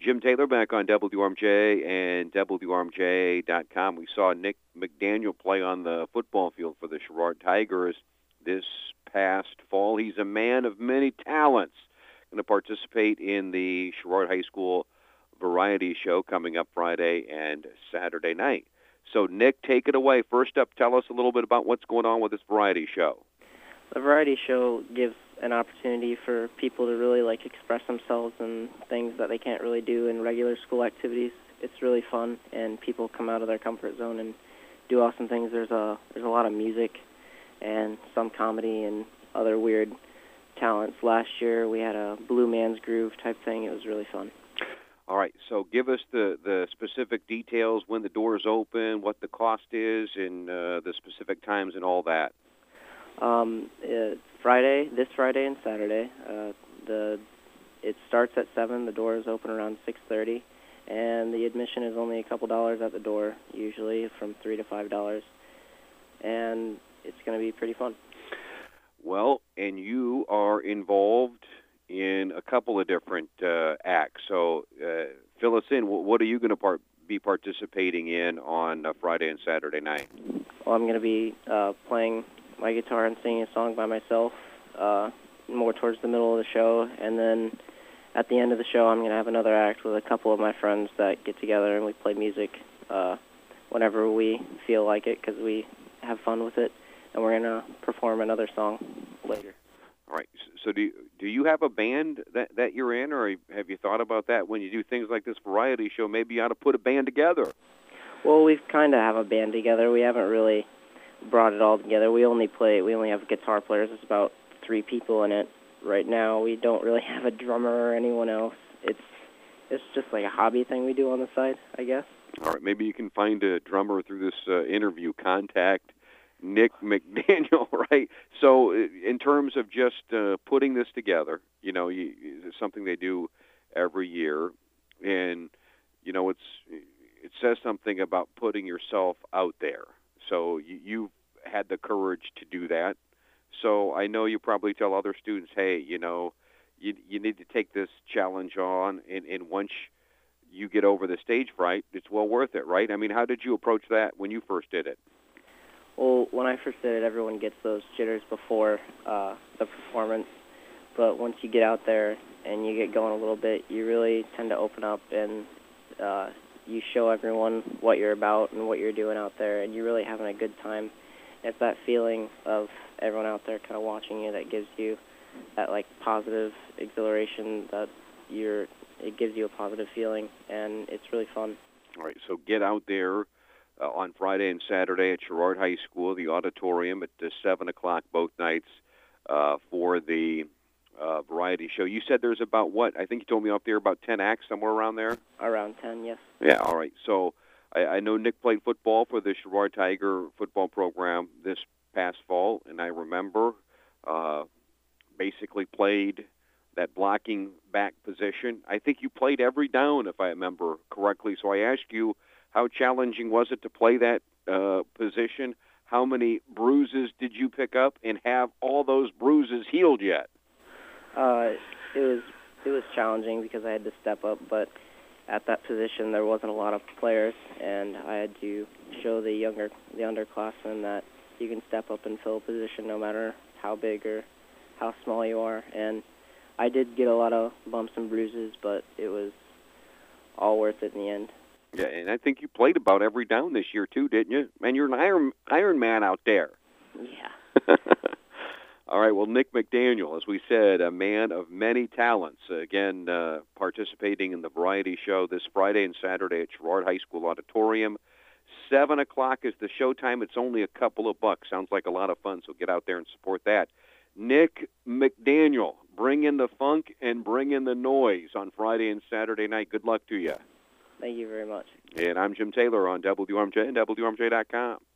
Jim Taylor back on WRMJ and WRMJ.com. We saw Nick McDaniel play on the football field for the Sherrard Tigers this past fall. He's a man of many talents. Going to participate in the Sherrard High School Variety Show coming up Friday and Saturday night. So, Nick, take it away. First up, tell us a little bit about what's going on with this variety show. The variety show gives an opportunity for people to really express themselves in things that they can't really do in regular school activities. It's really fun, and people come out of their comfort zone and do awesome things. There's a lot of music and some comedy and other weird talents. Last year we had a Blue Man's Groove type thing. It was really fun. All right, so give us the specific details, when the doors open, what the cost is, and the specific times and all that. This Friday and Saturday. It starts at 7. The doors open around 6:30, and the admission is only a couple dollars at the door, usually from $3 to $5, and it's going to be pretty fun. Well, and you are involved in a couple of different acts, so fill us in. What are you going to be participating in on Friday and Saturday night? Well, I'm going to be playing my guitar and singing a song by myself more towards the middle of the show, and then at the end of the show I'm going to have another act with a couple of my friends that get together and we play music whenever we feel like it, because we have fun with it, and we're going to perform another song later. All right, so do you have a band that you're in, or have you thought about that when you do things like this variety show? Maybe you ought to put a band together. Well, we kind of have a band together. We haven't really brought it all together. We only have guitar players. It's about 3 people in it right now. We don't really have a drummer or anyone else. It's just like a hobby thing we do on the side, I guess. All right, maybe you can find a drummer through this interview. Contact Nick McDaniel, right? So in terms of just putting this together, it's something they do every year, and it says something about putting yourself out there. So you've had the courage to do that. So I know you probably tell other students, hey, you need to take this challenge on, and once you get over the stage fright, it's well worth it, right? I mean, how did you approach that when you first did it? Well, when I first did it, everyone gets those jitters before the performance. But once you get out there and you get going a little bit, you really tend to open up, and you show everyone what you're about and what you're doing out there, and you're really having a good time. It's that feeling of everyone out there kind of watching you that gives you that positive exhilaration, it gives you a positive feeling, and it's really fun. All right, so get out there on Friday and Saturday at Sherrard High School, the auditorium at 7 o'clock both nights for the variety show. You said there's about I think you told me up there about 10 acts, somewhere around there? Around 10, yes. Yeah, all right. So I know Nick played football for the Sherrard Tiger football program this past fall, and I remember basically played that blocking back position. I think you played every down, if I remember correctly. So I asked you, how challenging was it to play that position? How many bruises did you pick up, and have all those bruises healed yet? It was challenging because I had to step up, but at that position there wasn't a lot of players, and I had to show the underclassmen that you can step up and fill a position no matter how big or how small you are. And I did get a lot of bumps and bruises, but it was all worth it in the end. Yeah, and I think you played about every down this year too, didn't you? Man, you're an Iron Man out there. Yeah. All right, well, Nick McDaniel, as we said, a man of many talents. Again, participating in the variety show this Friday and Saturday at Sherrard High School Auditorium. 7 o'clock is the showtime. It's only a couple of bucks. Sounds like a lot of fun, so get out there and support that. Nick McDaniel, bring in the funk and bring in the noise on Friday and Saturday night. Good luck to you. Thank you very much. And I'm Jim Taylor on WRMJ and WRMJ.com.